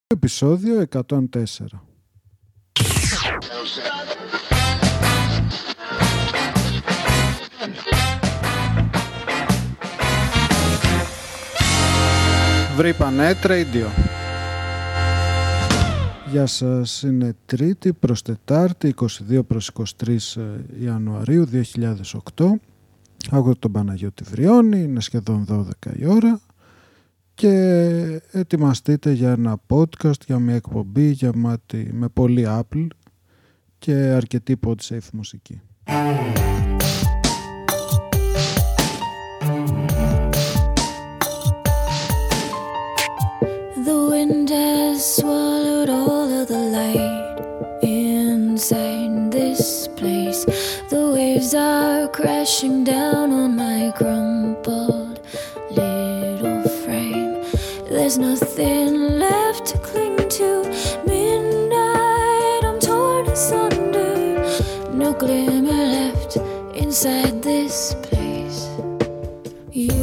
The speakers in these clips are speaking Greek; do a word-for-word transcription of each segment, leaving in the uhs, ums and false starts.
Επεισόδιο εκατόν τέσσερα. Βρήπανε Radio. Γεια σας, είναι Τρίτη προς Τετάρτη, είκοσι δύο προς είκοσι τρεις Ιανουαρίου δύο χιλιάδες οκτώ. Ακούω τον Παναγιώτη Βριώνη, είναι σχεδόν δώδεκα η ώρα και ετοιμαστείτε για ένα podcast, για μια εκπομπή γεμάτη με πολύ Apple και αρκετή PodSafe μουσική. The wind has swallowed all of the light inside this place. The waves are crashing down on my crumpled little frame. There's nothing left to cling to. Midnight, I'm torn asunder. No glimmer left inside this place. You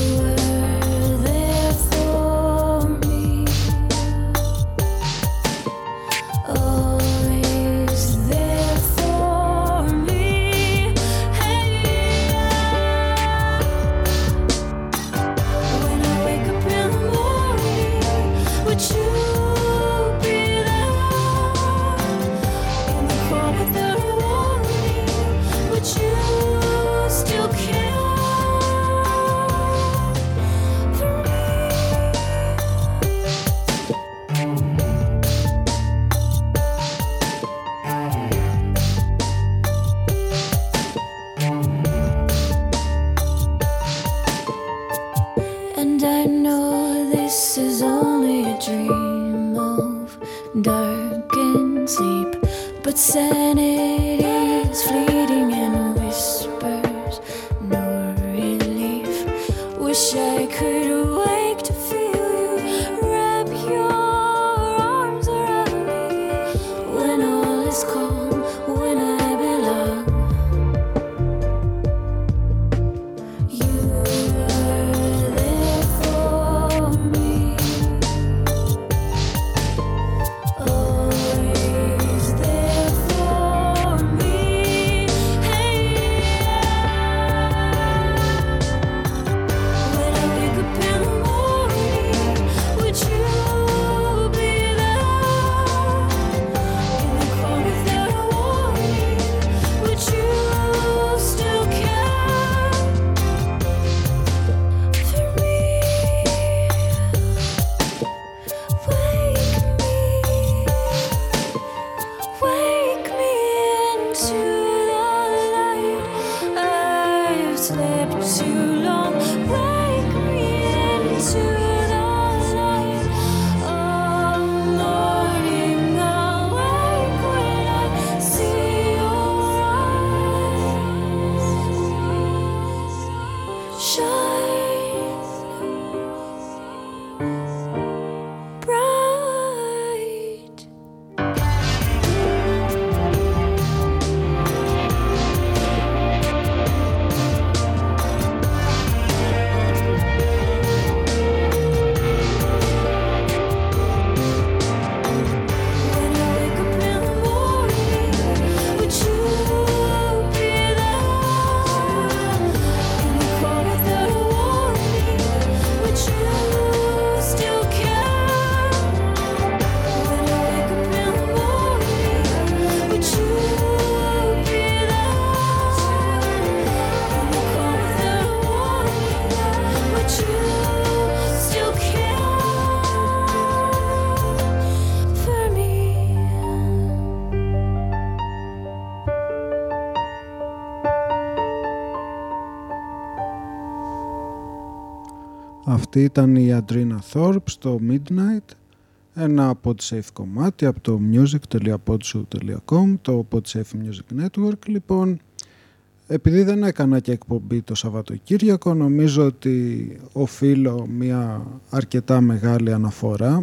Αυτή ήταν η Adrina Thorpe στο Midnight, ένα PodSafe κομμάτι από το music τελεία podshow τελεία com, το PodSafe Music Network. Λοιπόν, επειδή δεν έκανα και εκπομπή το Σαββατοκύριακο, νομίζω ότι οφείλω μια αρκετά μεγάλη αναφορά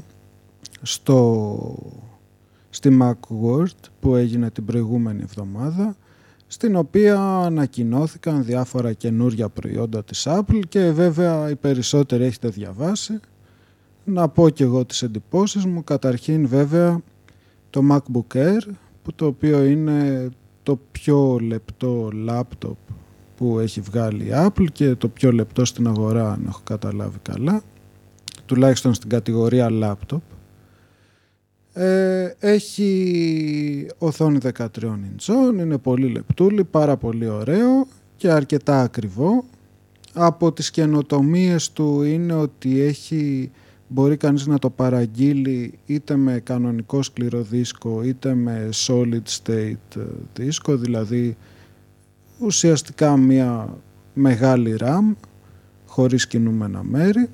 στο, στη Macworld που έγινε την προηγούμενη εβδομάδα, στην οποία ανακοινώθηκαν διάφορα καινούρια προϊόντα της Apple και βέβαια οι περισσότεροι έχετε διαβάσει. Να πω και εγώ τις εντυπώσεις μου. Καταρχήν βέβαια το MacBook Air, που το οποίο είναι το πιο λεπτό laptop που έχει βγάλει η Apple και το πιο λεπτό στην αγορά, αν έχω καταλάβει καλά, τουλάχιστον στην κατηγορία laptop. Ε, έχει οθόνη δεκατρία ιντσών, είναι πολύ λεπτούλη, πάρα πολύ ωραίο και αρκετά ακριβό. Από τις καινοτομίες του είναι ότι έχει, μπορεί κανείς να το παραγγείλει είτε με κανονικό σκληρό δίσκο είτε με solid state δίσκο, δηλαδή ουσιαστικά μια μεγάλη RAM χωρίς κινούμενα μέρη.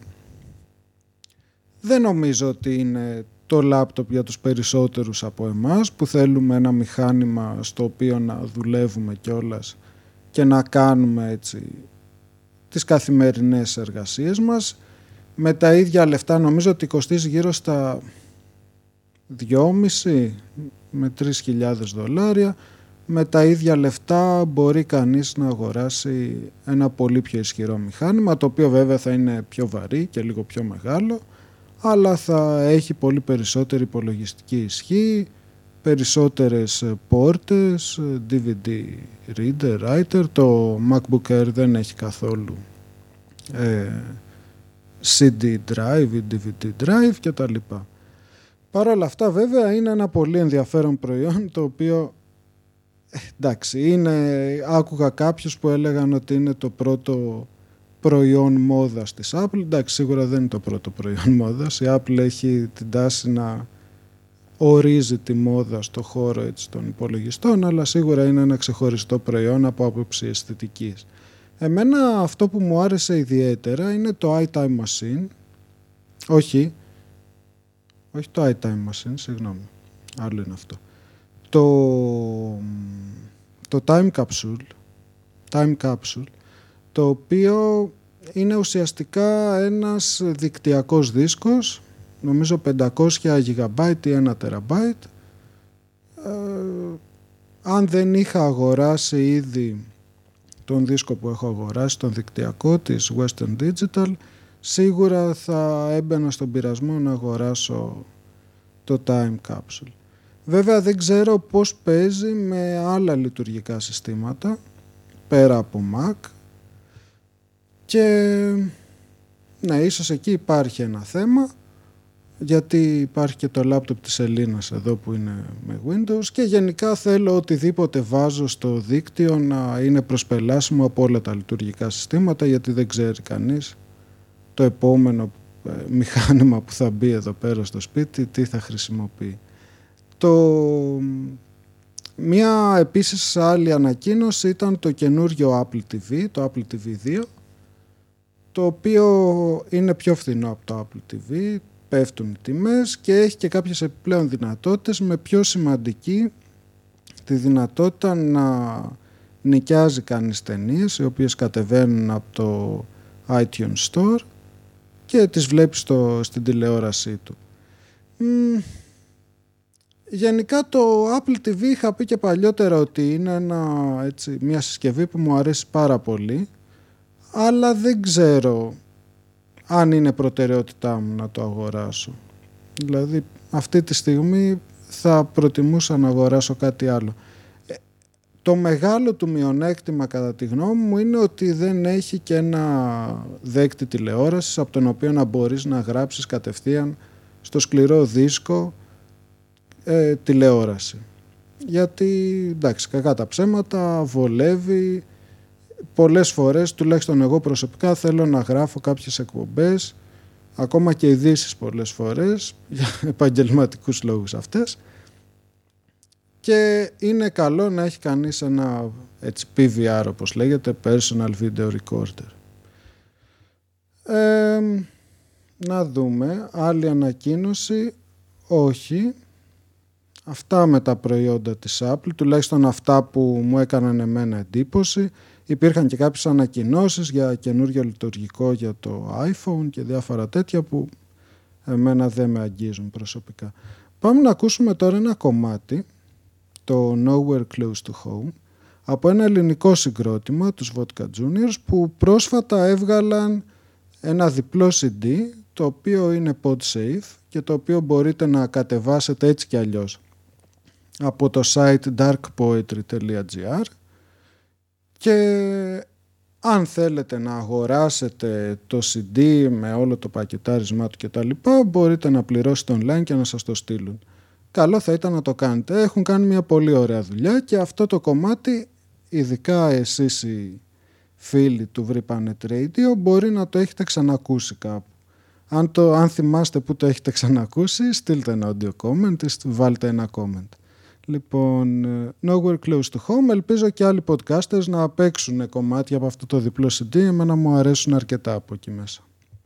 Δεν νομίζω ότι είναι το λάπτοπ για τους περισσότερους από εμάς που θέλουμε ένα μηχάνημα στο οποίο να δουλεύουμε κιόλας και να κάνουμε έτσι τις καθημερινές εργασίες μας. Με τα ίδια λεφτά νομίζω ότι κοστίζει γύρω στα δυόμισι με τρεις χιλιάδες δολάρια. Με τα ίδια λεφτά μπορεί κανείς να αγοράσει ένα πολύ πιο ισχυρό μηχάνημα, το οποίο βέβαια θα είναι πιο βαρύ και λίγο πιο μεγάλο, αλλά θα έχει πολύ περισσότερη υπολογιστική ισχύ, περισσότερες πόρτες, ντι βι ντι reader, writer. Το MacBook Air δεν έχει καθόλου ε, σι ντι drive ή ντι βι ντι drive και τα λοιπά. Παρ' όλα αυτά βέβαια είναι ένα πολύ ενδιαφέρον προϊόν, το οποίο εντάξει, είναι, άκουγα κάποιους που έλεγαν ότι είναι το πρώτο προϊόν μόδας της Apple. Εντάξει, σίγουρα δεν είναι το πρώτο προϊόν μόδας. Η Apple έχει την τάση να ορίζει τη μόδα στο χώρο έτσι, των υπολογιστών, αλλά σίγουρα είναι ένα ξεχωριστό προϊόν από άποψη αισθητικής. Εμένα αυτό που μου άρεσε ιδιαίτερα είναι το iTime Machine. Όχι, όχι το iTime Machine, συγγνώμη, άλλο είναι αυτό. Το, το Time Capsule, Time Capsule, το οποίο είναι ουσιαστικά ένας δικτυακός δίσκος, νομίζω πεντακόσια γιγαμπάιτ ή ένα τεραμπάιτ. Ε, αν δεν είχα αγοράσει ήδη τον δίσκο που έχω αγοράσει, τον δικτυακό της Western Digital, σίγουρα θα έμπαινα στον πειρασμό να αγοράσω το Time Capsule. Βέβαια δεν ξέρω πώς παίζει με άλλα λειτουργικά συστήματα πέρα από Mac και ναι, ίσως εκεί υπάρχει ένα θέμα, γιατί υπάρχει και το λάπτοπ της Ελλήνας εδώ που είναι με Windows και γενικά θέλω οτιδήποτε βάζω στο δίκτυο να είναι προσπελάσιμο από όλα τα λειτουργικά συστήματα, γιατί δεν ξέρει κανείς το επόμενο ε, μηχάνημα που θα μπει εδώ πέρα στο σπίτι τι θα χρησιμοποιεί. Το... Μία επίσης άλλη ανακοίνωση ήταν το καινούριο Apple τι βι, το Apple τι βι δύο, το οποίο είναι πιο φθηνό από το Apple τι βι, πέφτουν οι τιμές και έχει και κάποιες επιπλέον δυνατότητες, με πιο σημαντική τη δυνατότητα να νοικιάζει κανείς ταινίες οι οποίες κατεβαίνουν από το iTunes Store και τις βλέπει στο, στην τηλεόρασή του. Μ, γενικά το Apple τι βι είχα πει και παλιότερα ότι είναι ένα, έτσι, μια συσκευή που μου αρέσει πάρα πολύ, αλλά δεν ξέρω αν είναι προτεραιότητά μου να το αγοράσω. Δηλαδή αυτή τη στιγμή θα προτιμούσα να αγοράσω κάτι άλλο. Ε, το μεγάλο του μειονέκτημα κατά τη γνώμη μου είναι ότι δεν έχει και ένα δέκτη τηλεόρασης από τον οποίο να μπορείς να γράψεις κατευθείαν στο σκληρό δίσκο ε, τηλεόραση. Γιατί εντάξει, κακά τα ψέματα, βολεύει. Πολλές φορές, τουλάχιστον εγώ προσωπικά, θέλω να γράφω κάποιες εκπομπές, ακόμα και ειδήσεις πολλές φορές, για επαγγελματικούς λόγους αυτές, και είναι καλό να έχει κανείς ένα έτσι, πι βι αρ όπως λέγεται, Personal Video Recorder. Ε, να δούμε, άλλη ανακοίνωση, όχι. Αυτά με τα προϊόντα της Apple, τουλάχιστον αυτά που μου έκαναν εμένα εντύπωση. Υπήρχαν και κάποιες ανακοινώσεις για καινούργιο λειτουργικό για το iPhone και διάφορα τέτοια που εμένα δεν με αγγίζουν προσωπικά. Πάμε να ακούσουμε τώρα ένα κομμάτι, το Nowhere Close to Home, από ένα ελληνικό συγκρότημα, τους Vodka Juniors, που πρόσφατα έβγαλαν ένα διπλό σι ντι, το οποίο είναι PodSafe και το οποίο μπορείτε να κατεβάσετε έτσι κι αλλιώς από το site dark poetry dot gr, και αν θέλετε να αγοράσετε το σι ντι με όλο το πακετάρισμά του και τα λοιπά, μπορείτε να πληρώσετε online και να σας το στείλουν. Καλό θα ήταν να το κάνετε. Έχουν κάνει μια πολύ ωραία δουλειά και αυτό το κομμάτι, ειδικά εσείς οι φίλοι του Βρυπάνετ Radio, μπορεί να το έχετε ξανακούσει κάπου. Αν, το, αν θυμάστε που το έχετε ξανακούσει, στείλτε ένα audio comment ή βάλτε ένα comment. Λοιπόν, Nowhere Close to Home, ελπίζω και άλλοι podcasters να παίξουν κομμάτια από αυτό το διπλό σι ντι, εμένα μου αρέσουν αρκετά από εκεί μέσα.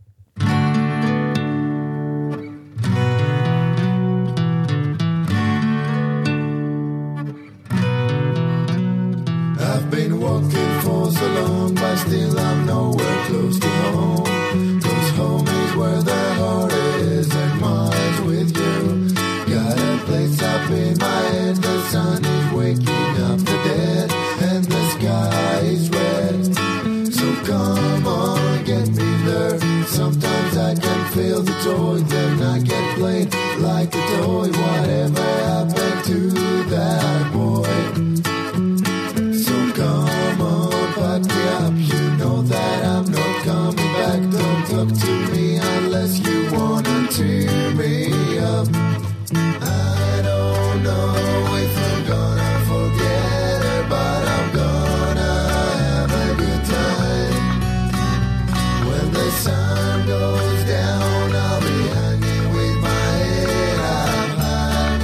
I've been walking for so long, but still I'm nowhere close to home. 'Cause home is where the heart is, and mine's with you. Got a place up in my head, the sun is waking up the dead, and the sky is red. So come on, get me there. Sometimes I can feel the joy, then I get played like a toy. Whatever happened to that boy? So come on, pack me up. You know that I'm not coming back. Don't talk to me unless you wanna tear me up. I don't know if I'm gonna forget her, but I'm gonna have a good time. When the sun goes down, I'll be hanging with my head up high.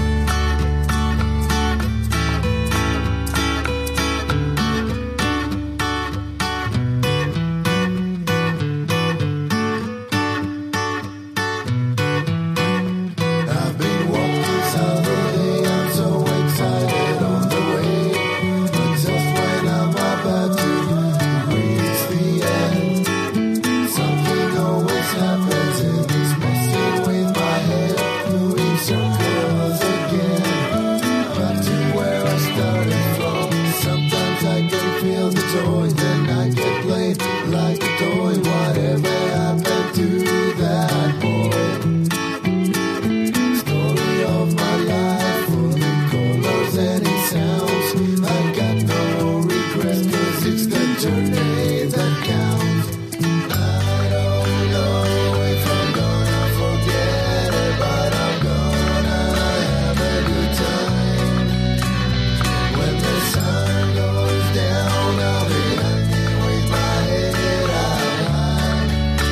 I've been walking Saturday, I'm so excited on the way. But just when I'm about to reach the end, something always happens and it's messing with my head, doing circles again. Back to where I started from. Sometimes I can feel the joy, then I get played like a toy. Whatever happened to that boy? Story of my life, full in colors and in sounds. I got no regrets, 'cause it's the journey that counts. I don't know if I'm gonna forget it, but I'm gonna have a good time. When the sun goes down, I'll be hanging with my head up high.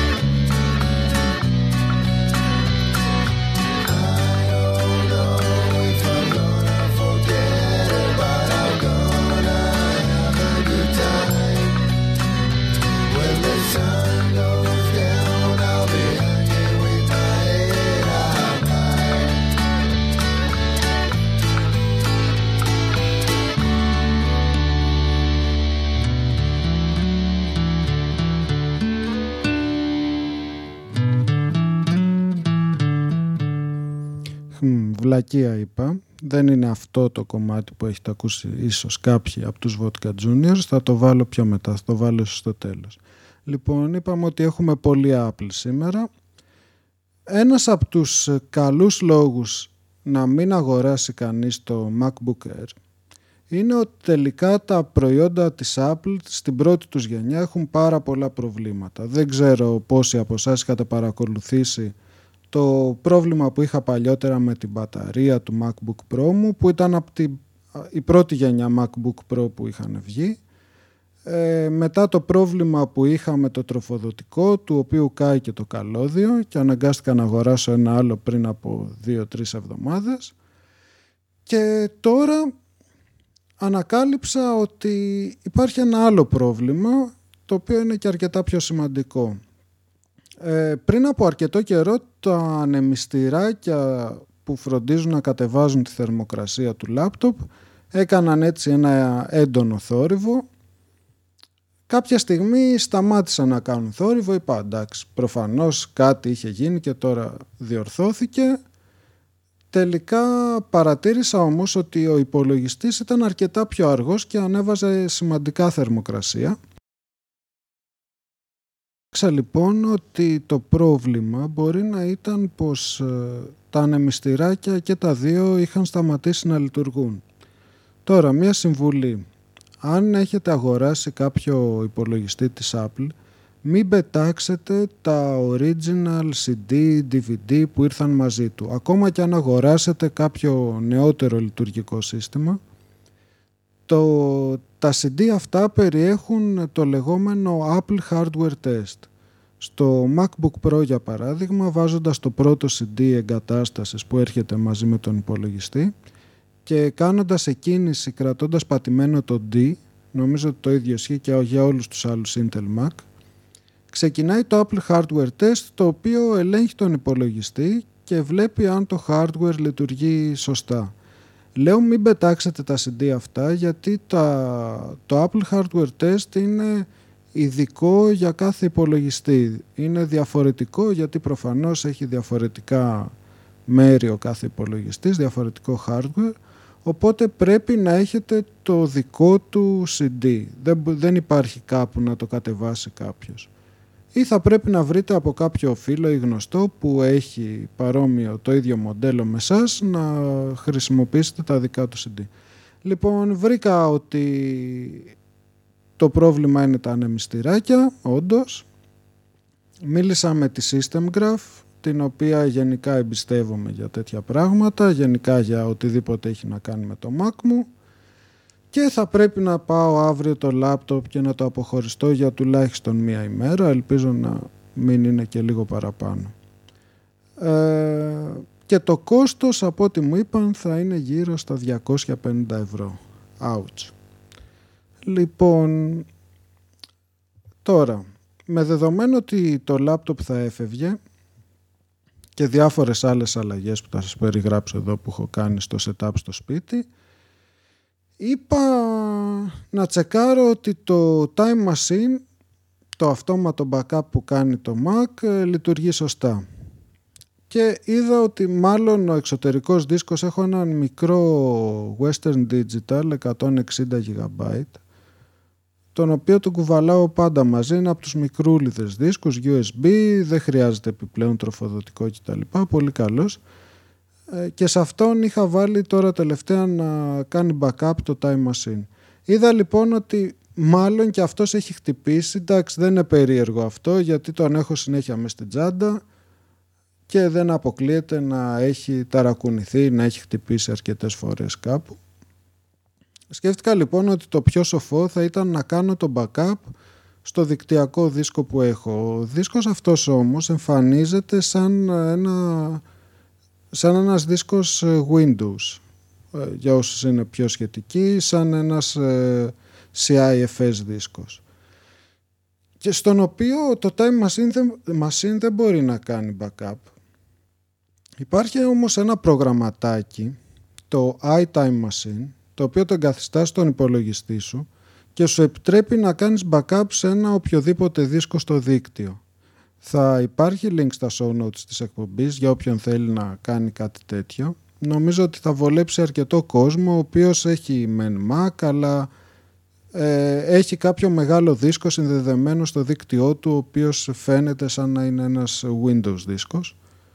I don't know if I'm gonna forget it, but I'm gonna have a good time. When the sun goes down, I'll be hanging with my head up high. Χμ, βλακεία είπα. Δεν είναι αυτό το κομμάτι που έχετε ακούσει ίσως κάποιοι από τους Vodka Juniors. Θα το βάλω πιο μετά, θα το βάλω στο τέλος. Λοιπόν, είπαμε ότι έχουμε πολύ Apple σήμερα. Ένας από τους καλούς λόγους να μην αγοράσει κανείς το MacBook Air είναι ότι τελικά τα προϊόντα της Apple στην πρώτη τους γενιά έχουν πάρα πολλά προβλήματα. Δεν ξέρω πόσοι από εσάς είχατε παρακολουθήσει το πρόβλημα που είχα παλιότερα με την μπαταρία του MacBook Pro μου, που ήταν από τη, η πρώτη γενιά MacBook Pro που είχαν βγει. Ε, μετά το πρόβλημα που είχα με το τροφοδοτικό, του οποίου κάει και το καλώδιο και αναγκάστηκα να αγοράσω ένα άλλο πριν από δύο τρεις εβδομάδες. Και τώρα ανακάλυψα ότι υπάρχει ένα άλλο πρόβλημα, το οποίο είναι και αρκετά πιο σημαντικό. Ε, πριν από αρκετό καιρό τα ανεμιστηράκια που φροντίζουν να κατεβάζουν τη θερμοκρασία του λάπτοπ έκαναν έτσι ένα έντονο θόρυβο. Κάποια στιγμή σταμάτησαν να κάνουν θόρυβο, είπα εντάξει, προφανώς κάτι είχε γίνει και τώρα διορθώθηκε. Τελικά παρατήρησα όμως ότι ο υπολογιστής ήταν αρκετά πιο αργός και ανέβαζε σημαντικά θερμοκρασία. κατέληξα λοιπόν ότι το πρόβλημα μπορεί να ήταν πως ε, τα ανεμιστηράκια και τα δύο είχαν σταματήσει να λειτουργούν. Τώρα, μία συμβουλή. Αν έχετε αγοράσει κάποιο υπολογιστή της Apple, μην πετάξετε τα original σι ντι, ντι βι ντι που ήρθαν μαζί του. Ακόμα και αν αγοράσετε κάποιο νεότερο λειτουργικό σύστημα, το, τα σι ντι αυτά περιέχουν το λεγόμενο Apple Hardware Test. Στο MacBook Pro, για παράδειγμα, βάζοντας το πρώτο σι ντι εγκατάστασης που έρχεται μαζί με τον υπολογιστή και κάνοντας εκκίνηση κρατώντας πατημένο το D, νομίζω ότι το ίδιο ισχύει και για όλους τους άλλους Intel Mac, ξεκινάει το Apple Hardware Test, το οποίο ελέγχει τον υπολογιστή και βλέπει αν το hardware λειτουργεί σωστά. Λέω μην πετάξετε τα σι ντι αυτά, γιατί τα, το Apple Hardware Test είναι ειδικό για κάθε υπολογιστή. Είναι διαφορετικό γιατί προφανώς έχει διαφορετικά μέρη ο κάθε υπολογιστής, διαφορετικό hardware, οπότε πρέπει να έχετε το δικό του σι ντι. Δεν, δεν υπάρχει κάπου να το κατεβάσει κάποιος. Ή θα πρέπει να βρείτε από κάποιο φίλο ή γνωστό που έχει παρόμοιο το ίδιο μοντέλο με εσάς να χρησιμοποιήσετε τα δικά του σι ντι. Λοιπόν, βρήκα ότι το πρόβλημα είναι τα ανεμιστηράκια, όντως. Μίλησα με τη Systemgraph, την οποία γενικά εμπιστεύομαι για τέτοια πράγματα, γενικά για οτιδήποτε έχει να κάνει με το Mac μου, και θα πρέπει να πάω αύριο το λάπτοπ και να το αποχωριστώ για τουλάχιστον μία ημέρα, ελπίζω να μην είναι και λίγο παραπάνω. Ε, και το κόστος, από ό,τι μου είπαν, θα είναι γύρω στα διακόσια πενήντα ευρώ. Ouch. Λοιπόν, τώρα, με δεδομένο ότι το λάπτοπ θα έφευγε και διάφορες άλλες αλλαγές που θα σας περιγράψω εδώ που έχω κάνει στο setup στο σπίτι, είπα να τσεκάρω ότι το Time Machine, το αυτόματο backup που κάνει το Mac, λειτουργεί σωστά. Και είδα ότι μάλλον ο εξωτερικός δίσκος, έχω έναν μικρό Western Digital εκατόν εξήντα τζι μπι, τον οποίο τον κουβαλάω πάντα μαζί, είναι από τους μικρούλιδες δίσκους, γιου ες μπι, δεν χρειάζεται επιπλέον τροφοδοτικό κτλ. Πολύ καλός. Και σε αυτόν είχα βάλει τώρα τελευταία να κάνει backup το Time Machine. Είδα λοιπόν ότι μάλλον και αυτός έχει χτυπήσει. Εντάξει, δεν είναι περίεργο αυτό, γιατί τον έχω συνέχεια μες στην τσάντα και δεν αποκλείεται να έχει ταρακουνηθεί, να έχει χτυπήσει αρκετές φορές κάπου. Σκέφτηκα λοιπόν ότι το πιο σοφό θα ήταν να κάνω το backup στο δικτυακό δίσκο που έχω. Ο δίσκος αυτός όμως εμφανίζεται σαν, ένα, σαν ένας δίσκος Windows, για όσους είναι πιο σχετικοί, σαν ένας σι άι εφ ες δίσκος, και στον οποίο το Time Machine, Machine δεν μπορεί να κάνει backup. Υπάρχει όμως ένα προγραμματάκι, το iTime Machine, το οποίο το εγκαθιστάς στον υπολογιστή σου και σου επιτρέπει να κάνεις backup σε ένα οποιοδήποτε δίσκο στο δίκτυο. Θα υπάρχει link στα show notes της εκπομπής για όποιον θέλει να κάνει κάτι τέτοιο. Νομίζω ότι θα βολέψει αρκετό κόσμο, ο οποίος έχει μεν Mac, αλλά ε, έχει κάποιο μεγάλο δίσκο συνδεδεμένο στο δίκτυό του, ο οποίος φαίνεται σαν να είναι ένας Windows δίσκος.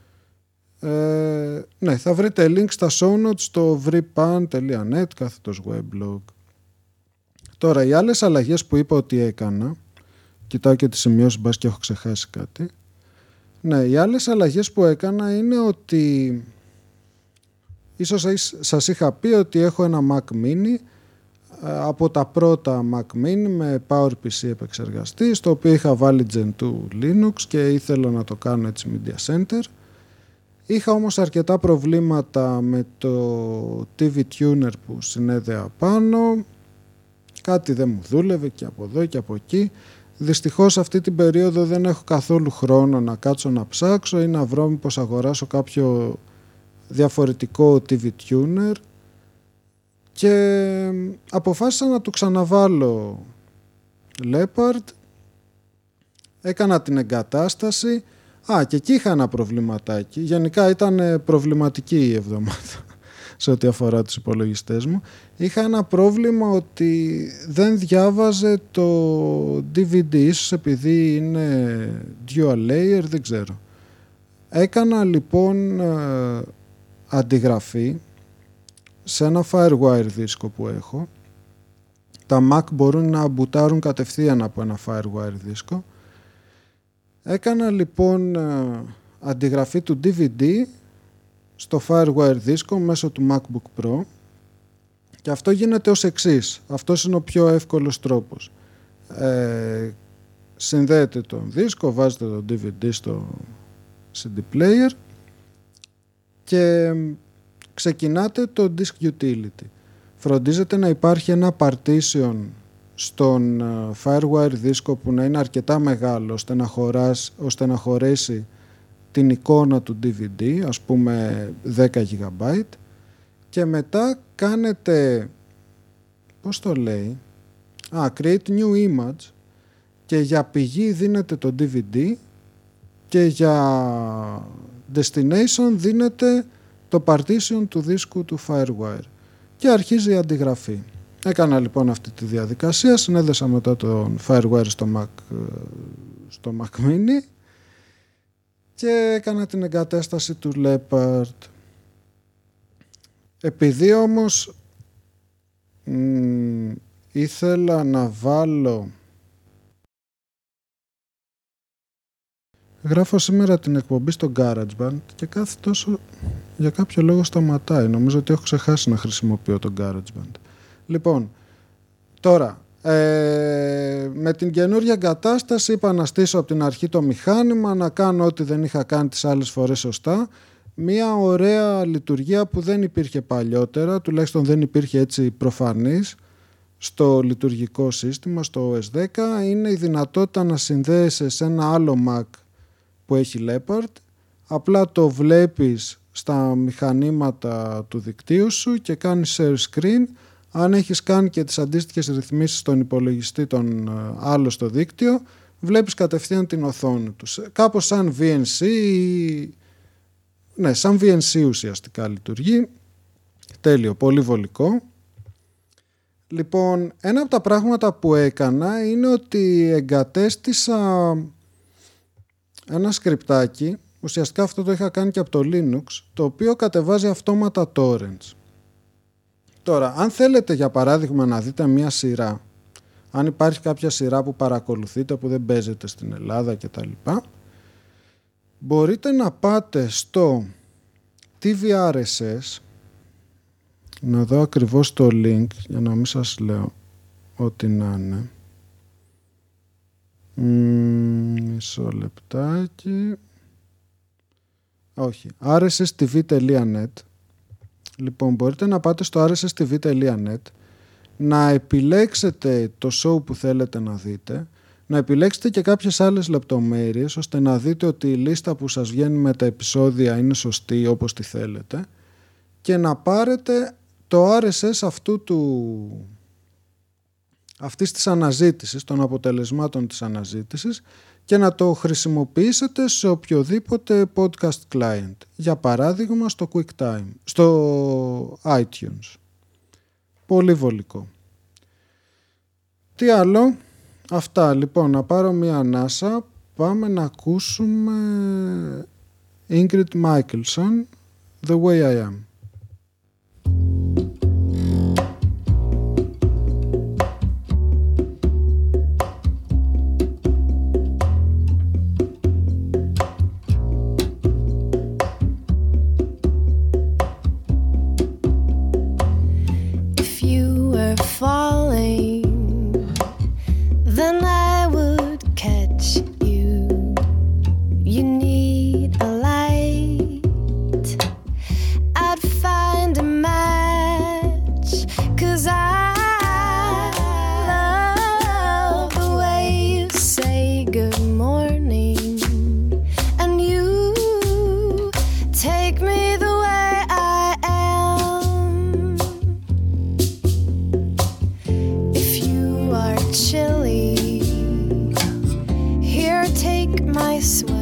Ε, ναι, θα βρείτε link στα show notes στο vripan τελεία net κάθετος weblog. Τώρα, οι άλλες αλλαγές που είπα ότι έκανα, κοιτάω και τις σημειώσεις, μπας και έχω ξεχάσει κάτι. Ναι, οι άλλες αλλαγές που έκανα είναι ότι ίσως σας είχα πει ότι έχω ένα Mac Mini, από τα πρώτα Mac Mini με PowerPC επεξεργαστή, στο οποίο είχα βάλει τζεν δύο Linux και ήθελα να το κάνω έτσι Media Center. Είχα όμως αρκετά προβλήματα με το τι βι Tuner που συνέδεα πάνω, κάτι δεν μου δούλευε και από εδώ και από εκεί. Δυστυχώς αυτή την περίοδο δεν έχω καθόλου χρόνο να κάτσω να ψάξω ή να βρω μήπως αγοράσω κάποιο διαφορετικό τι βι Tuner, και αποφάσισα να του ξαναβάλω Leopard. Έκανα την εγκατάσταση. Α, και εκεί είχα ένα προβληματάκι. Γενικά ήταν προβληματική η εβδομάδα. σε ό,τι αφορά τους υπολογιστές μου. Είχα ένα πρόβλημα ότι δεν διάβαζε το ντι βι ντι, ίσως επειδή είναι dual layer, δεν ξέρω. Έκανα λοιπόν ε, αντιγραφή σε ένα FireWire δίσκο που έχω. Τα Mac μπορούν να μπουτάρουν κατευθείαν από ένα FireWire δίσκο. Έκανα λοιπόν ε, αντιγραφή του ντι βι ντι στο FireWire δίσκο μέσω του MacBook Pro και αυτό γίνεται ως εξής. Αυτός είναι ο πιο εύκολος τρόπος. Ε, συνδέετε τον δίσκο, βάζετε το ντι βι ντι στο σι ντι player και ξεκινάτε το Disk Utility. Φροντίζετε να υπάρχει ένα partition στον FireWire δίσκο που να είναι αρκετά μεγάλο ώστε να, χωράς, ώστε να χωρέσει την εικόνα του ντι βι ντι, ας πούμε δέκα τζι μπι, και μετά κάνετε, πώς το λέει, α, create new image, και για πηγή δίνετε το ντι βι ντι και για destination δίνετε το partition του δίσκου του FireWire και αρχίζει η αντιγραφή. Έκανα λοιπόν αυτή τη διαδικασία, συνέδεσα μετά τον FireWire στο Mac, στο Mac Mini και έκανα την εγκατάσταση του Leopard. Επειδή όμως μ, ήθελα να βάλω... Γράφω σήμερα την εκπομπή στο GarageBand και κάθε τόσο για κάποιο λόγο σταματάει. Νομίζω ότι έχω ξεχάσει να χρησιμοποιώ το GarageBand. Λοιπόν, τώρα, ε, με την καινούργια εγκατάσταση είπα να στήσω από την αρχή το μηχάνημα, να κάνω ό,τι δεν είχα κάνει τις άλλες φορές σωστά. Μία ωραία λειτουργία που δεν υπήρχε παλιότερα, τουλάχιστον δεν υπήρχε έτσι προφανής στο λειτουργικό σύστημα, στο ο ες δέκα, είναι η δυνατότητα να συνδέεσαι σε ένα άλλο Mac που έχει Leopard, απλά το βλέπεις στα μηχανήματα του δικτύου σου και κάνεις share screen. Αν έχεις κάνει και τις αντίστοιχες ρυθμίσεις στον υπολογιστή τον άλλο στο δίκτυο, βλέπεις κατευθείαν την οθόνη τους. Κάπως σαν βι εν σι, ναι, σαν βι εν σι ουσιαστικά λειτουργεί. Τέλειο, πολύ βολικό. Λοιπόν, ένα από τα πράγματα που έκανα είναι ότι εγκατέστησα ένα σκριπτάκι, ουσιαστικά αυτό το είχα κάνει και από το Linux, το οποίο κατεβάζει αυτόματα torrents. Τώρα, αν θέλετε για παράδειγμα να δείτε μια σειρά, αν υπάρχει κάποια σειρά που παρακολουθείτε που δεν παίζετε στην Ελλάδα και τα λοιπά, μπορείτε να πάτε στο τι βι αρ ες ες, να δω ακριβώς το link για να μην σας λέω ό,τι να είναι. Μισό λεπτάκι. Όχι, αρ ες ες τι βι τελεία νετ. Λοιπόν, μπορείτε να πάτε στο αρ ες ες τι βι τελεία νετ, να επιλέξετε το show που θέλετε να δείτε, να επιλέξετε και κάποιες άλλες λεπτομέρειες ώστε να δείτε ότι η λίστα που σας βγαίνει με τα επεισόδια είναι σωστή όπως τη θέλετε και να πάρετε το αρ ες ες αυτού του... αυτής της αναζήτησης, των αποτελεσμάτων της αναζήτησης και να το χρησιμοποιήσετε σε οποιοδήποτε podcast client. Για παράδειγμα στο QuickTime, στο iTunes. Πολύ βολικό. Τι άλλο? Αυτά λοιπόν, να πάρω μία ανάσα. Πάμε να ακούσουμε Ingrid Michaelson, The Way I Am.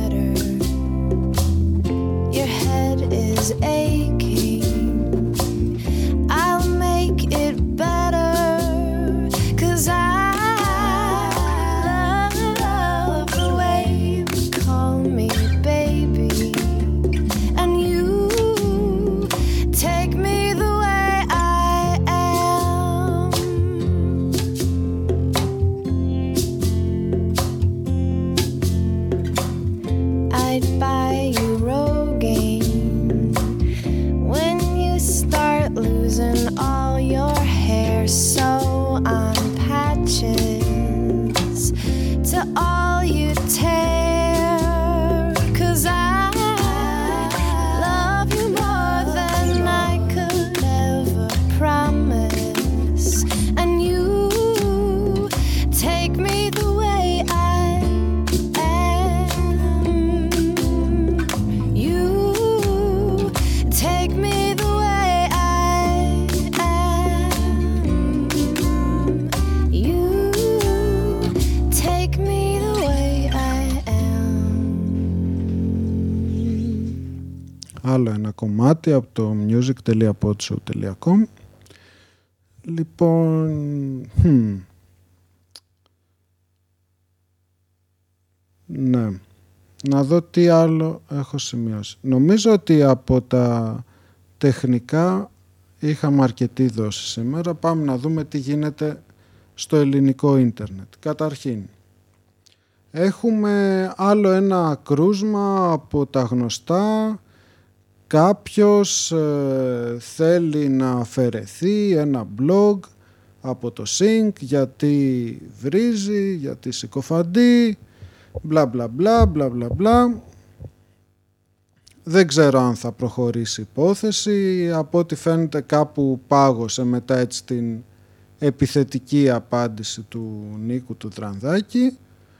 Your head is aching. ένα κομμάτι από το music τελεία podshow τελεία com. Λοιπόν, hmm. ναι, να δω τι άλλο έχω σημειώσει. Νομίζω ότι από τα τεχνικά είχαμε αρκετή δόση σήμερα. Πάμε να δούμε τι γίνεται στο ελληνικό ίντερνετ. Καταρχήν, έχουμε άλλο ένα κρούσμα από τα γνωστά. Κάποιος ε, θέλει να αφαιρεθεί ένα blog από το sync γιατί βρίζει, γιατί συκοφαντεί, μπλα μπλα μπλα μπλα μπλα μπλα. Δεν ξέρω αν θα προχωρήσει η υπόθεση. Από ό,τι φαίνεται κάπου πάγωσε μετά έτσι την επιθετική απάντηση του Νίκου του Δρανδάκη.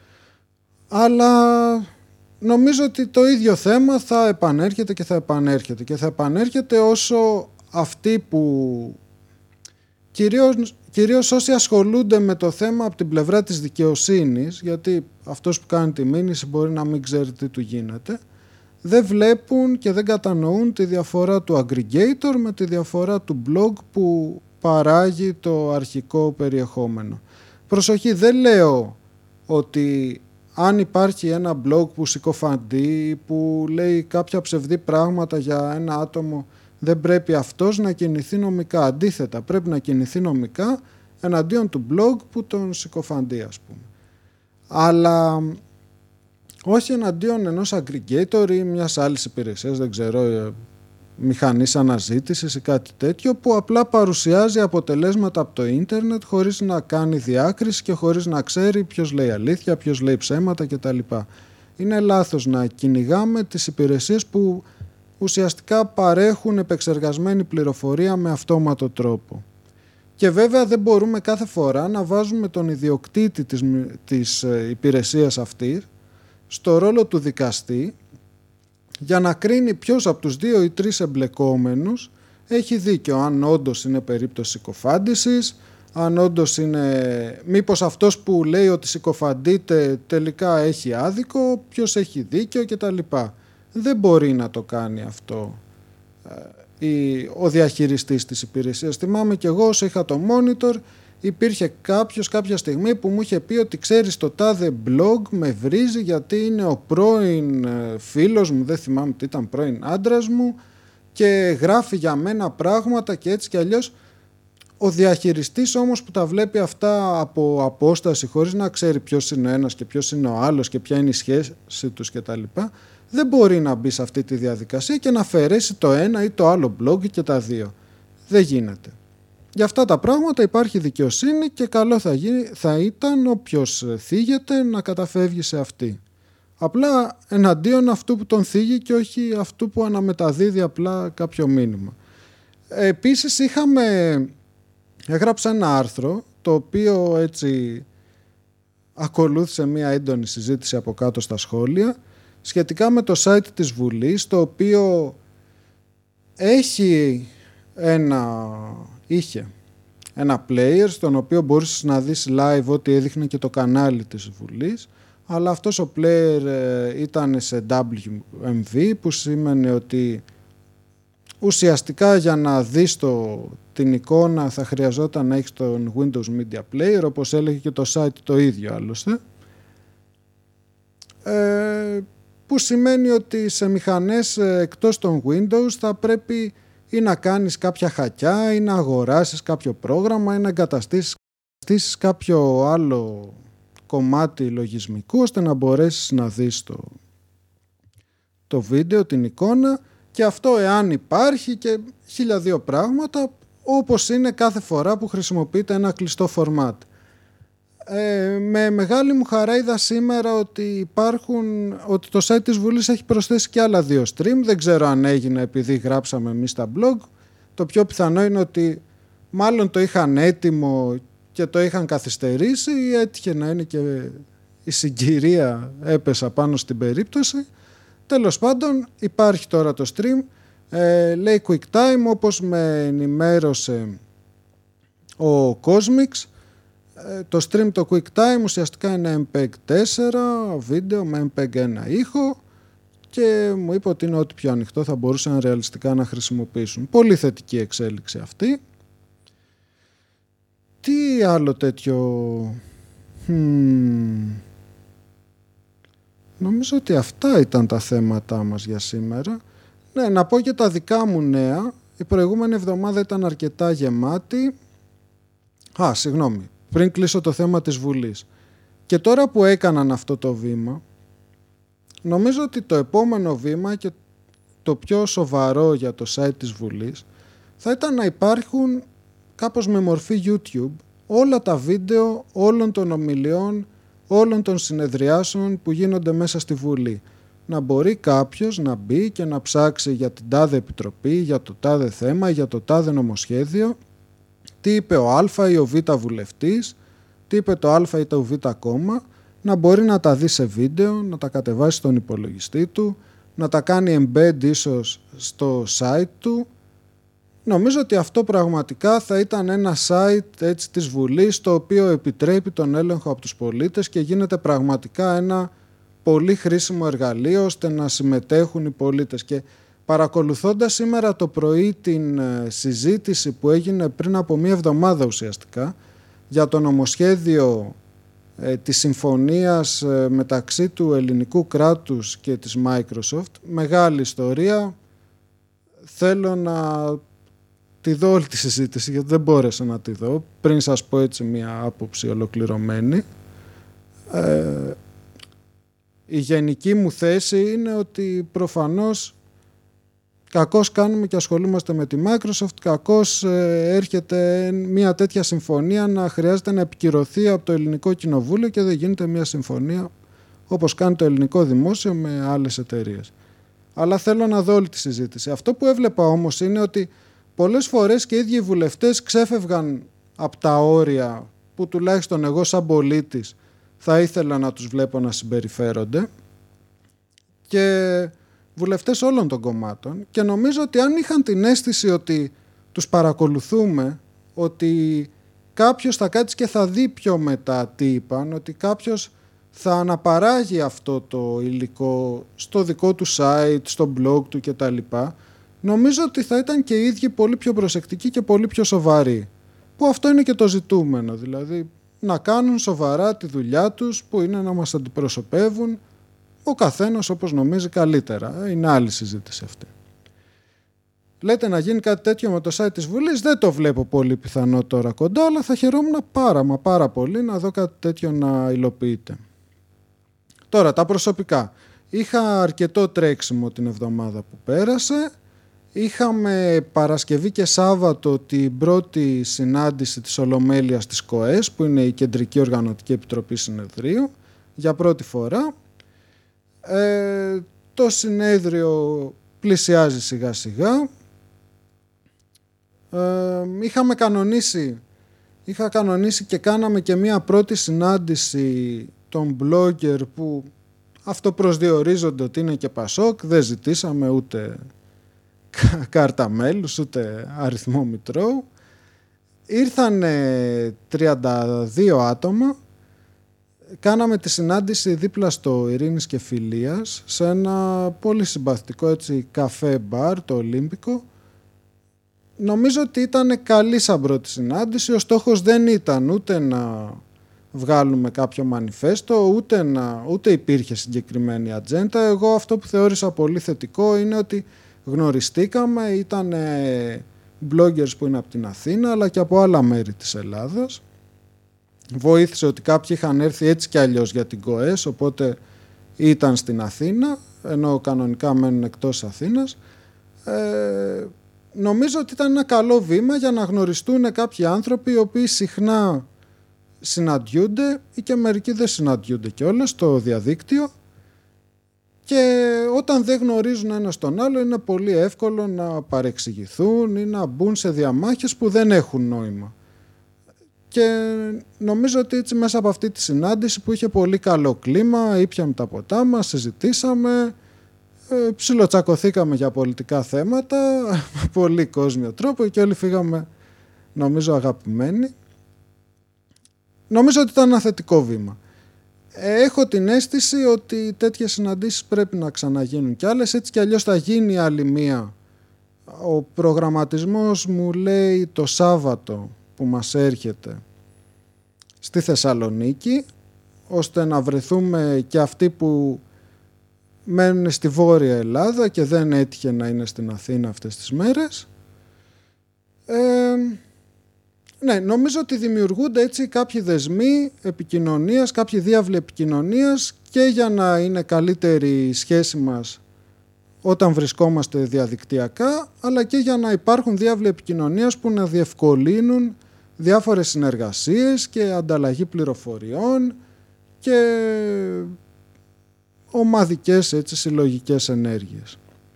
Αλλά νομίζω ότι το ίδιο θέμα θα επανέρχεται και θα επανέρχεται και θα επανέρχεται όσο αυτοί που κυρίως, κυρίως όσοι ασχολούνται με το θέμα από την πλευρά της δικαιοσύνης, γιατί αυτός που κάνει τη μήνυση μπορεί να μην ξέρει τι του γίνεται, δεν βλέπουν και δεν κατανοούν τη διαφορά του aggregator με τη διαφορά του blog που παράγει το αρχικό περιεχόμενο. Προσοχή, δεν λέω ότι αν υπάρχει ένα blog που συκοφαντεί, που λέει κάποια ψευδή πράγματα για ένα άτομο, δεν πρέπει αυτός να κινηθεί νομικά. Αντίθετα, πρέπει να κινηθεί νομικά εναντίον του blog που τον συκοφαντεί, ας πούμε. Αλλά όχι εναντίον ενός aggregator ή μιας άλλης υπηρεσίας, δεν ξέρω, μηχανής αναζήτησης ή κάτι τέτοιο, που απλά παρουσιάζει αποτελέσματα από το ίντερνετ χωρίς να κάνει διάκριση και χωρίς να ξέρει ποιος λέει αλήθεια, ποιος λέει ψέματα κτλ. Είναι λάθος να κυνηγάμε τις υπηρεσίες που ουσιαστικά παρέχουν επεξεργασμένη πληροφορία με αυτόματο τρόπο. Και βέβαια δεν μπορούμε κάθε φορά να βάζουμε τον ιδιοκτήτη της, της υπηρεσίας αυτή στο ρόλο του δικαστή για να κρίνει ποιος από τους δύο ή τρεις εμπλεκόμενους έχει δίκιο, αν όντως είναι περίπτωση συκοφάντησης, αν όντως είναι, μήπως αυτός που λέει ότι συκοφαντείται τελικά έχει άδικο, ποιος έχει δίκιο κτλ. Δεν μπορεί να το κάνει αυτό ο διαχειριστής της υπηρεσίας. Θυμάμαι και εγώ όσο είχα το monitor, υπήρχε κάποιος κάποια στιγμή που μου είχε πει ότι ξέρεις το τάδε blog με βρίζει γιατί είναι ο πρώην φίλος μου, δεν θυμάμαι τι ήταν, πρώην άντρας μου και γράφει για μένα πράγματα και έτσι και αλλιώς. Ο διαχειριστής όμως που τα βλέπει αυτά από απόσταση χωρίς να ξέρει ποιος είναι ο ένας και ποιος είναι ο άλλος και ποια είναι η σχέση τους κτλ, δεν μπορεί να μπει σε αυτή τη διαδικασία και να αφαιρέσει το ένα ή το άλλο blog και τα δύο. Δεν γίνεται. Για αυτά τα πράγματα υπάρχει δικαιοσύνη και καλό θα, γίνει, θα ήταν όποιος θίγεται να καταφεύγει σε αυτή. Απλά εναντίον αυτού που τον θίγει και όχι αυτού που αναμεταδίδει απλά κάποιο μήνυμα. Επίσης είχαμε, έγραψα ένα άρθρο το οποίο έτσι ακολούθησε μια έντονη συζήτηση από κάτω στα σχόλια σχετικά με το site της Βουλής, το οποίο έχει ένα, είχε ένα player στον οποίο μπορείς να δεις live ό,τι έδειχνε και το κανάλι της Βουλής, αλλά αυτός ο player ήταν σε ντάμπλιου εμ βι, που σημαίνει ότι ουσιαστικά για να δεις το, την εικόνα θα χρειαζόταν να έχεις τον Windows Media Player, όπως έλεγε και το site το ίδιο άλλωστε, ε, που σημαίνει ότι σε μηχανές εκτός των Windows θα πρέπει ή να κάνεις κάποια χακιά ή να αγοράσεις κάποιο πρόγραμμα ή να εγκαταστήσεις κάποιο άλλο κομμάτι λογισμικού ώστε να μπορέσεις να δεις το, το βίντεο, την εικόνα, και αυτό εάν υπάρχει και χίλια δύο πράγματα, όπως είναι κάθε φορά που χρησιμοποιείται ένα κλειστό format. Ε, με μεγάλη μου χαρά είδα σήμερα ότι υπάρχουν, ότι το site της Βουλής έχει προσθέσει και άλλα δύο stream. Δεν ξέρω αν έγινε επειδή γράψαμε εμείς τα blog. Το πιο πιθανό είναι ότι μάλλον το είχαν έτοιμο και το είχαν καθυστερήσει ή έτυχε να είναι και η συγκυρία έπεσα πάνω στην περίπτωση. Τέλος πάντων υπάρχει τώρα το stream, ε, λέει QuickTime όπως με ενημέρωσε ο Cosmix. Το stream το QuickTime ουσιαστικά είναι εμ πι ι τζι φορ βίντεο με εμ πι ι τζι ένα ήχο. και μου είπε ότι είναι ό,τι πιο ανοιχτό θα μπορούσαν ρεαλιστικά να χρησιμοποιήσουν. Πολύ θετική εξέλιξη αυτή. Τι άλλο τέτοιο... Hmm. Νομίζω ότι αυτά ήταν τα θέματά μας για σήμερα. Ναι, να πω και τα δικά μου νέα. Η προηγούμενη εβδομάδα ήταν αρκετά γεμάτη. Α, συγγνώμη. Πριν κλείσω το θέμα της Βουλής. Και τώρα που έκαναν αυτό το βήμα, νομίζω ότι το επόμενο βήμα και το πιο σοβαρό για το site της Βουλής θα ήταν να υπάρχουν κάπως με μορφή YouTube όλα τα βίντεο όλων των ομιλιών, όλων των συνεδριάσεων που γίνονται μέσα στη Βουλή. Να μπορεί κάποιος να μπει και να ψάξει για την τάδε επιτροπή, για το τάδε θέμα, για το τάδε νομοσχέδιο, τι είπε ο Α ή ο Β βουλευτής, τι είπε το Α ή το Β κόμμα, να μπορεί να τα δει σε βίντεο, να τα κατεβάσει στον υπολογιστή του, να τα κάνει embed ίσως στο site του. Νομίζω ότι αυτό πραγματικά θα ήταν ένα site έτσι, της Βουλής, το οποίο επιτρέπει τον έλεγχο από τους πολίτες και γίνεται πραγματικά ένα πολύ χρήσιμο εργαλείο ώστε να συμμετέχουν οι πολίτες. Και παρακολουθώντας σήμερα το πρωί την συζήτηση που έγινε πριν από μία εβδομάδα ουσιαστικά για το νομοσχέδιο ε, της συμφωνίας ε, μεταξύ του ελληνικού κράτους και της Microsoft, μεγάλη ιστορία, θέλω να τη δω όλη τη συζήτηση γιατί δεν μπόρεσα να τη δω πριν σας πω έτσι μία άποψη ολοκληρωμένη. Ε, η γενική μου θέση είναι ότι προφανώς κακώς κάνουμε και ασχολούμαστε με τη Microsoft, κακώς ε, έρχεται μια τέτοια συμφωνία να χρειάζεται να επικυρωθεί από το ελληνικό κοινοβούλιο και δεν γίνεται μια συμφωνία όπως κάνει το ελληνικό δημόσιο με άλλες εταιρείες. Αλλά θέλω να δω όλη τη συζήτηση. Αυτό που έβλεπα όμως είναι ότι πολλές φορές και οι ίδιοι οι βουλευτές ξέφευγαν από τα όρια που τουλάχιστον εγώ σαν πολίτης θα ήθελα να τους βλέπω να συμπεριφέρονται, και βουλευτές όλων των κομμάτων, και νομίζω ότι αν είχαν την αίσθηση ότι τους παρακολουθούμε, ότι κάποιος θα κάτσει και θα δει πιο μετά τι είπαν, ότι κάποιος θα αναπαράγει αυτό το υλικό στο δικό του site, στο blog του κτλ., νομίζω ότι θα ήταν και οι ίδιοι πολύ πιο προσεκτικοί και πολύ πιο σοβαροί. Που αυτό είναι και το ζητούμενο, δηλαδή να κάνουν σοβαρά τη δουλειά τους, που είναι να μας αντιπροσωπεύουν, ο καθένας όπως νομίζει καλύτερα. Είναι άλλη συζήτηση αυτή. Λέτε να γίνει κάτι τέτοιο με το site της Βουλής, δεν το βλέπω πολύ πιθανό τώρα κοντά, αλλά θα χαιρόμουν πάρα μα πάρα πολύ να δω κάτι τέτοιο να υλοποιείται. Τώρα τα προσωπικά. Είχα αρκετό τρέξιμο την εβδομάδα που πέρασε. Είχαμε Παρασκευή και Σάββατο την πρώτη συνάντηση της Ολομέλειας της ΚΟΕΣ, που είναι η Κεντρική Οργανωτική Επιτροπή Συνεδρίου, για πρώτη φορά. Ε, το συνέδριο πλησιάζει σιγά σιγά. Ε, είχαμε κανονίσει, είχα κανονίσει και κάναμε και μία πρώτη συνάντηση των blogger που αυτοπροσδιορίζονται ότι είναι και Πασόκ. Δεν ζητήσαμε ούτε κάρτα μέλους ούτε αριθμό μητρώου. Ήρθανε τριάντα δύο άτομα. Κάναμε τη συνάντηση δίπλα στο Ειρήνης και Φιλίας σε ένα πολύ συμπαθητικό έτσι καφέ μπαρ, το Ολύμπικο. Νομίζω ότι ήταν καλή σαν πρώτη συνάντηση. Ο στόχος δεν ήταν ούτε να βγάλουμε κάποιο μανιφέστο, ούτε, να, ούτε υπήρχε συγκεκριμένη ατζέντα. Εγώ αυτό που θεώρησα πολύ θετικό είναι ότι γνωριστήκαμε, ήταν bloggers που είναι από την Αθήνα αλλά και από άλλα μέρη της Ελλάδας. Βοήθησε ότι κάποιοι είχαν έρθει έτσι κι αλλιώς για την ΚΟΕΣ, οπότε ήταν στην Αθήνα, ενώ κανονικά μένουν εκτός Αθήνας. Ε, νομίζω ότι ήταν ένα καλό βήμα για να γνωριστούν κάποιοι άνθρωποι οι οποίοι συχνά συναντιούνται ή και μερικοί δεν συναντιούνται κιόλας στο διαδίκτυο, και όταν δεν γνωρίζουν ένας τον άλλο είναι πολύ εύκολο να παρεξηγηθούν ή να μπουν σε διαμάχες που δεν έχουν νόημα. Και νομίζω ότι έτσι μέσα από αυτή τη συνάντηση που είχε πολύ καλό κλίμα, ήπιαμε τα ποτά μας, συζητήσαμε, ε, ψιλοτσακωθήκαμε για πολιτικά θέματα με πολύ κόσμιο τρόπο και όλοι φύγαμε νομίζω αγαπημένοι. Νομίζω ότι ήταν ένα θετικό βήμα. έχω την αίσθηση ότι τέτοιες συναντήσεις πρέπει να ξαναγίνουν κι άλλες, έτσι κι αλλιώς θα γίνει άλλη μία. Ο προγραμματισμός μου λέει το Σάββατο που μας έρχεται στη Θεσσαλονίκη, ώστε να βρεθούμε και αυτοί που μένουν στη Βόρεια Ελλάδα και δεν έτυχε να είναι στην Αθήνα αυτές τις μέρες. Ε, ναι, νομίζω ότι δημιουργούνται έτσι κάποιοι δεσμοί επικοινωνίας, κάποιοι διάβλοι επικοινωνίας και για να είναι καλύτερη η σχέση μας όταν βρισκόμαστε διαδικτυακά, αλλά και για να υπάρχουν διάβλοι επικοινωνίας που να διευκολύνουν διάφορες συνεργασίες και ανταλλαγή πληροφοριών και ομαδικές, έτσι, συλλογικές ενέργειες.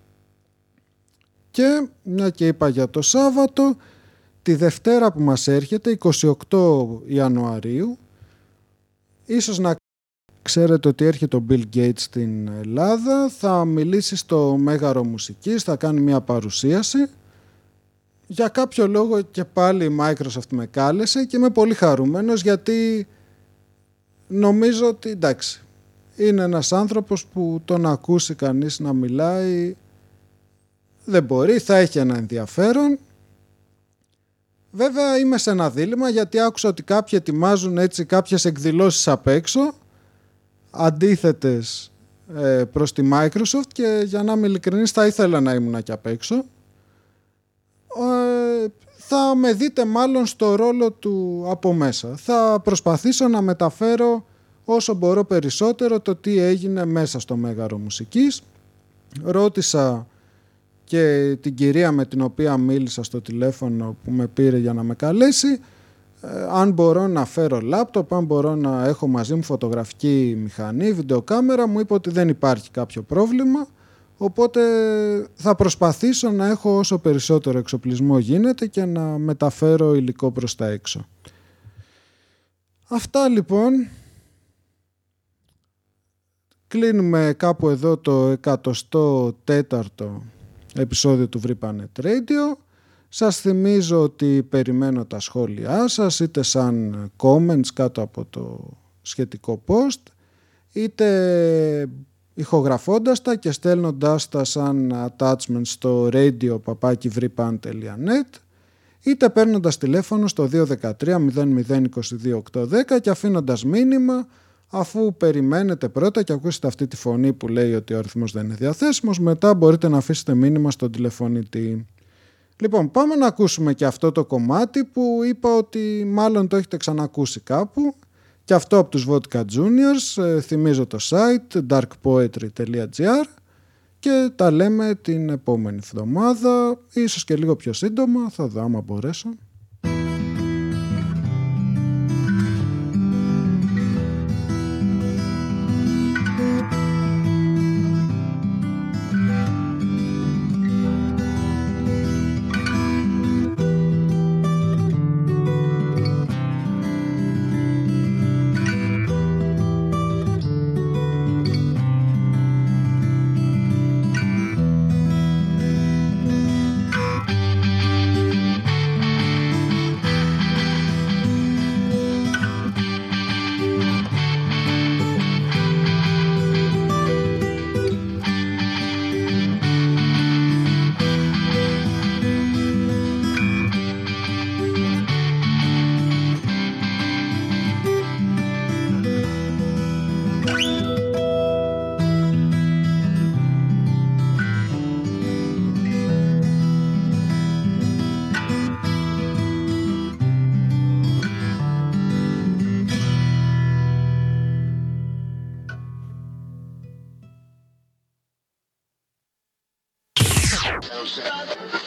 Και μια και είπα για το Σάββατο, τη Δευτέρα που μας έρχεται, εικοστή όγδοη Ιανουαρίου, ίσως να ξέρετε ότι έρχεται ο Bill Gates στην Ελλάδα, θα μιλήσει στο Μέγαρο Μουσικής, θα κάνει μια παρουσίαση. Για κάποιο λόγο και πάλι η Microsoft με κάλεσε και είμαι πολύ χαρούμενος, γιατί νομίζω ότι εντάξει, είναι ένας άνθρωπος που τον ακούσει κανείς να μιλάει δεν μπορεί, θα έχει ένα ενδιαφέρον. Βέβαια είμαι σε ένα δίλημμα, γιατί άκουσα ότι κάποιοι ετοιμάζουν έτσι κάποιες εκδηλώσεις απ' έξω αντίθετες ε, προς τη Microsoft, και για να είμαι ειλικρινής θα ήθελα να ήμουν και απ' έξω. Ε, θα με δείτε μάλλον στο ρόλο του από μέσα. Θα προσπαθήσω να μεταφέρω όσο μπορώ περισσότερο το τι έγινε μέσα στο Μέγαρο Μουσικής. Ρώτησα και την κυρία με την οποία μίλησα στο τηλέφωνο που με πήρε για να με καλέσει, ε, αν μπορώ να φέρω λάπτοπ, αν μπορώ να έχω μαζί μου φωτογραφική μηχανή, βιντεοκάμερα. Μου είπε ότι δεν υπάρχει κάποιο πρόβλημα, οπότε θα προσπαθήσω να έχω όσο περισσότερο εξοπλισμό γίνεται και να μεταφέρω υλικό προς τα έξω. Αυτά λοιπόν. Κλείνουμε κάπου εδώ το εκατοστό τέταρτο επεισόδιο του Βρυπανέτ Radio. Σας θυμίζω ότι περιμένω τα σχόλιά σας, είτε σαν comments κάτω από το σχετικό post, είτε ηχογραφώντας τα και στέλνοντάς τα σαν attachment στο radio παπάκι βρυπαν τελεία net, είτε παίρνοντας τηλέφωνο στο δύο ένα τρία μηδέν μηδέν είκοσι δύο οκτακόσια δέκα και αφήνοντας μήνυμα, αφού περιμένετε πρώτα και ακούσετε αυτή τη φωνή που λέει ότι ο αριθμός δεν είναι διαθέσιμος, μετά μπορείτε να αφήσετε μήνυμα στον τηλεφωνητή. Λοιπόν, πάμε να ακούσουμε και αυτό το κομμάτι που είπα ότι μάλλον το έχετε ξανακούσει κάπου, και αυτό από τους Vodka Juniors. ε, θυμίζω το site dark poetry τελεία gr και τα λέμε την επόμενη εβδομάδα, ίσως και λίγο πιο σύντομα, θα δω άμα μπορέσω. Shut